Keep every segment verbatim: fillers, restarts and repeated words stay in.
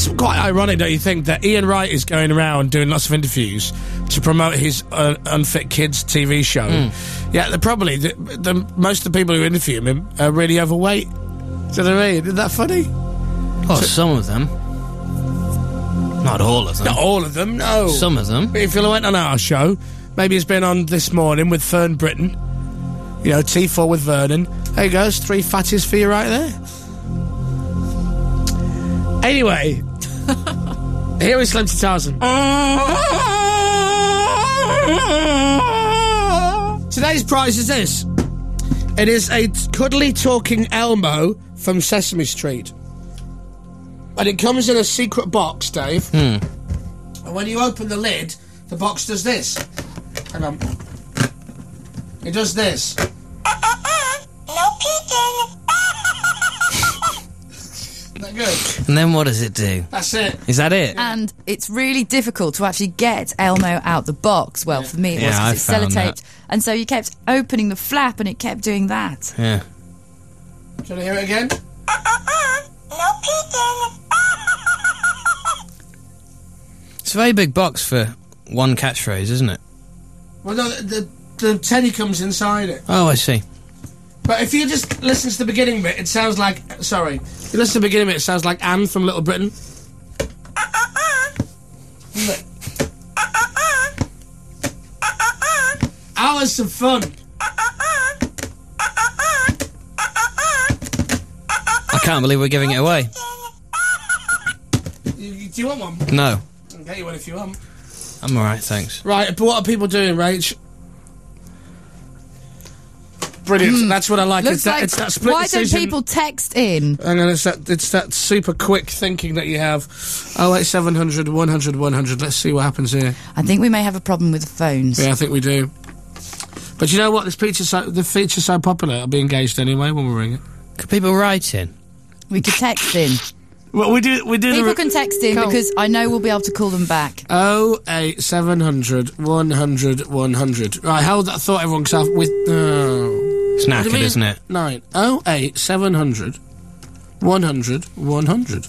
It's quite ironic, don't you think, that Ian Wright is going around doing lots of interviews to promote his uh, Unfit Kids T V show. Mm. Yeah, they're probably the, the, most of the people who interview him are really overweight. Do you know what I mean? Isn't that funny? Oh, so, some of them. Not all of them. Not all of them, no. Some of them. But if you went on our show, maybe he's been on This Morning with Fern Britton. You know, T four with Vernon. There you go, there's three fatties for you right there. Anyway, here is Slim to Tarzan. Today's prize is this. It is a cuddly talking Elmo from Sesame Street. And it comes in a secret box, Dave. Hmm. And when you open the lid, the box does this. Hang on. It does this. No peeking. Isn't that good? And then what does it do? That's it. Is that it? And it's really difficult to actually get Elmo out the box. Well, for me it was Yeah, because I it's found sellotaped. And so you kept opening the flap and it kept doing that. Yeah. Do you want to hear it again? No peeking. It's a very big box for one catchphrase, isn't it? Well, no, the, the, the teddy comes inside it. Oh, I see. But if you just listen to the beginning bit, it sounds like... Sorry. If you listen to the beginning bit, it sounds like Anne from Little Britain. Isn't it? Hours of fun. I can't believe we're giving it away. You, you, do you want one? No. I'll get you one if you want. I'm alright, thanks. Right, but what are people doing, Rach? Brilliant. Mm. That's what I like. Looks It's that, like, it's that split why decision. don't people text in? Hang on, it's that, it's that super quick thinking that you have. Oh, eight seven hundred, one hundred, one hundred. Let's see what happens here. I think we may have a problem with the phones. Yeah, I think we do. But you know what? This feature's so, the feature's so popular, I'll be engaged anyway when we ring it. Could people write in? We could text in. Well, we do. We do. People the can text in Cool. because I know we'll be able to call them back. Oh, eight seven hundred, one hundred, one hundred. Right, hold that thought, everyone, because I've with. Oh. It's What do you knackered, mean? isn't it? Nine. Oh, eight seven hundred, one hundred, one hundred.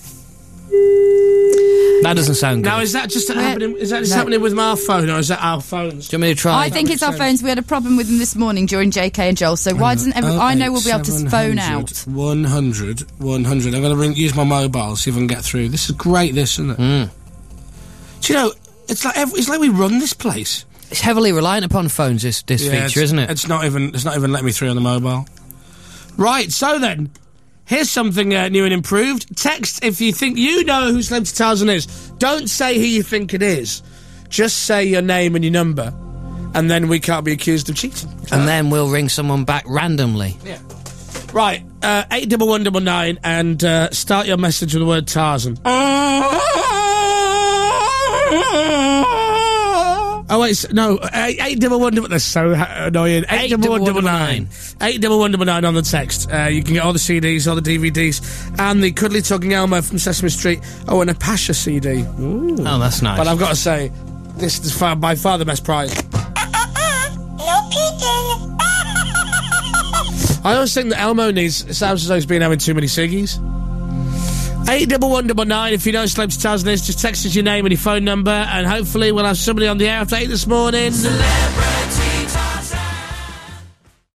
That doesn't sound good. Now, is that just happening? Is that just No. happening with our phone, or is that our phones? Do you want me to try? I think it's our sense. phones. We had a problem with them this morning during J K and Joel, so why doesn't every... I know we'll be able to phone out. one hundred, one hundred. I'm going to ring, use my mobile, see if I can get through. This is great, this, isn't it? Mm. Do you know, it's like every, it's like we run this place. It's heavily reliant upon phones, this, this Yeah, feature, it's- isn't it? It's not even, it's not even letting me through on the mobile. Right, so then, here's something uh, new and improved. Text if you think you know who Slim to Tarzan is. Don't say who you think it is. Just say your name and your number, and then we can't be accused of cheating. And then we'll ring someone back randomly. Yeah. Right, uh, eight double one double nine, and uh, start your message with the word Tarzan. Oh wait, s- no, eight, eight double one double. That's so ha- annoying. Eight, double one double nine. Eight double one double nine on the text. Uh, you can get all the C Ds, all the D V Ds, and the Cuddly Talking Elmo from Sesame Street. Oh, and a Pasha C D. Ooh. Oh, that's nice. But I've got to say, this is far, by far the best prize. No peeking. I always think that Elmo needs. It sounds as though he's been having too many ciggies. Eight double one double nine. If you know Slim to Tarzan is, just text us your name and your phone number, and hopefully we'll have somebody on the air after eight this morning.